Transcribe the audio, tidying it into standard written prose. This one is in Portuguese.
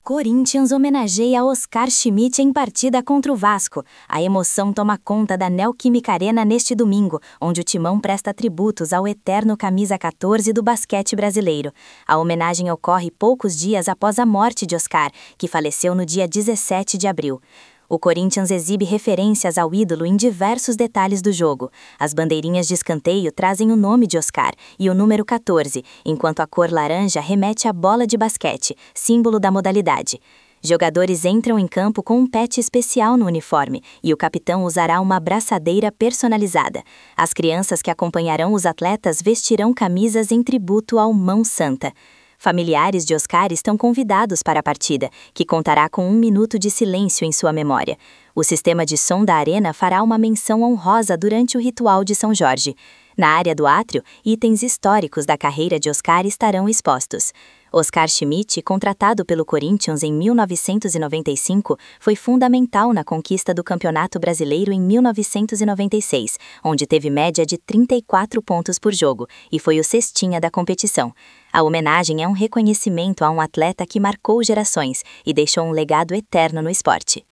Corinthians homenageia Oscar Schmidt em partida contra o Vasco. A emoção toma conta da Neoquímica Arena neste domingo, onde o Timão presta tributos ao eterno camisa 14 do basquete brasileiro. A homenagem ocorre poucos dias após a morte de Oscar, que faleceu no dia 17 de abril. O Corinthians exibe referências ao ídolo em diversos detalhes do jogo. As bandeirinhas de escanteio trazem o nome de Oscar e o número 14, enquanto a cor laranja remete à bola de basquete, símbolo da modalidade. Jogadores entram em campo com um patch especial no uniforme e o capitão usará uma braçadeira personalizada. As crianças que acompanharão os atletas vestirão camisas em tributo ao Mão Santa. Familiares de Oscar estão convidados para a partida, que contará com 1 minuto de silêncio em sua memória. O sistema de som da arena fará uma menção honrosa durante o ritual de São Jorge. Na área do átrio, itens históricos da carreira de Oscar estarão expostos. Oscar Schmidt, contratado pelo Corinthians em 1995, foi fundamental na conquista do Campeonato Brasileiro em 1996, onde teve média de 34 pontos por jogo, e foi o cestinha da competição. A homenagem é um reconhecimento a um atleta que marcou gerações e deixou um legado eterno no esporte.